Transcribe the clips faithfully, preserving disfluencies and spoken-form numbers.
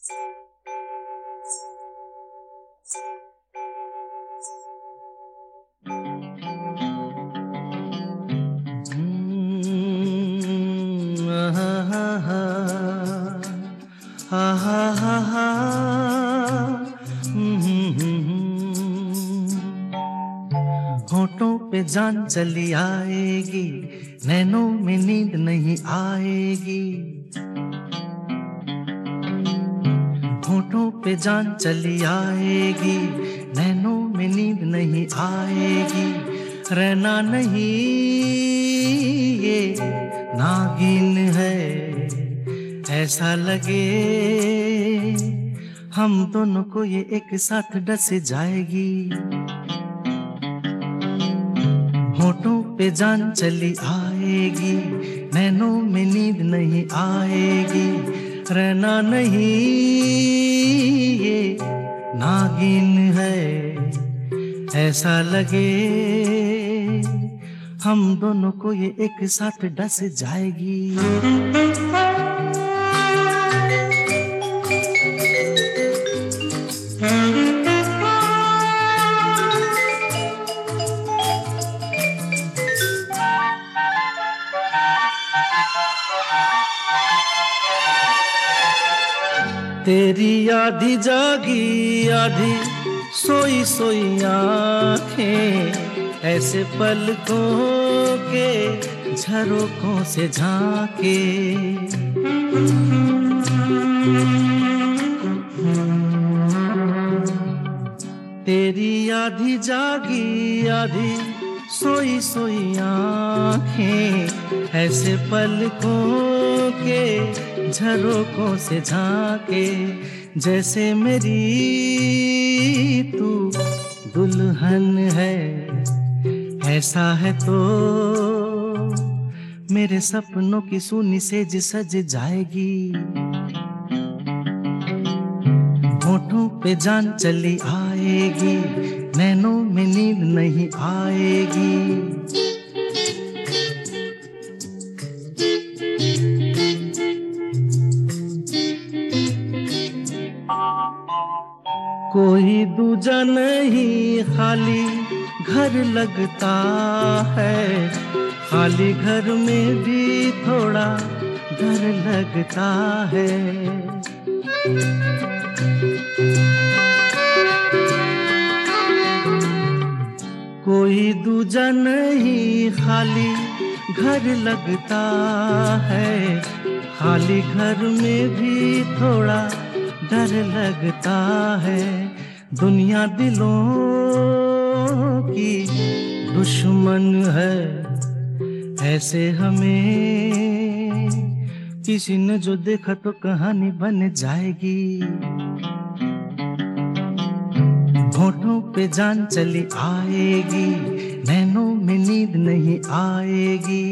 हम्म, आहा, हा, हा, आहा, हा, हा, हम्म, हम्म, हम्म। होठों पे जान चली आएगी, नैनों में नींद नहीं आएगी। होठों पे जान चली आएगी, नैनों में नींद नहीं आएगी। रहना नहीं ये नागिन है, ऐसा लगे हम दोनों को ये एक साथ डस जाएगी। होठों पे जान चली आएगी, नैनों में नींद नहीं आएगी। रहना नहीं ये नागिन है, ऐसा लगे हम दोनों को ये एक साथ डस जाएगी। तेरी आधी जागी आधी सोई सोई आँखें, ऐसे पलकों के झरोकों से झांके। तेरी आधी जागी आधी सोई सोई आँखें, ऐसे पलकों के झरोकों से झांके। जैसे मेरी तू दुल्हन है, ऐसा है तो मेरे सपनों की सूनी सेज सज जाएगी। होठों पे जान चली आएगी, नैनों में नींद नहीं आएगी। कोई दूजा नहीं खाली घर लगता है, खाली घर में भी थोड़ा डर लगता है। कोई दूजा नहीं खाली घर लगता है, खाली घर में भी थोड़ा डर लगता है। दुनिया दिलों की दुश्मन है, ऐसे हमें किसी ने जो देखा तो कहानी बन जाएगी। होठों पे जान चली आएगी, नैनों में नींद नहीं आएगी।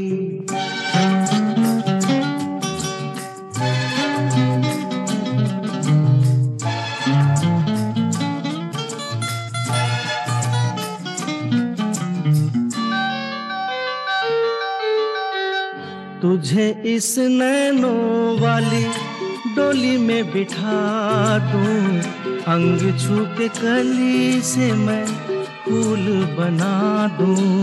तुझे इस नैनों वाली डोली में बिठा दूं, अंग छू के कली से मैं फूल बना दूं।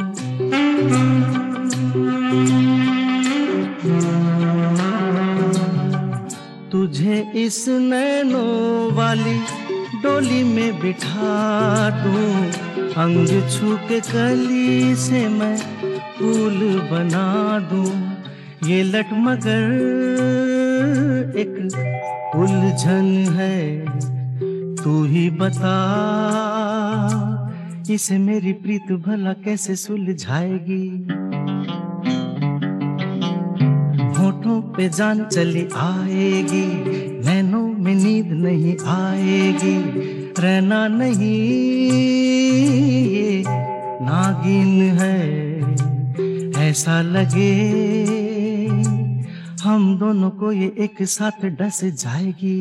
तुझे इस नैनों वाली डोली में बिठा दूं, अंग छू के कली से मैं फूल बना दूं। ये लट मगर एक उलझन है, तू ही बता इसे मेरी प्रीत भला कैसे सुलझाएगी। होठों पे जान चली आएगी, नैनों में नींद नहीं आएगी। रहना नहीं ये नागिन है, ऐसा लगे हम दोनों को ये एक साथ डस जाएगी।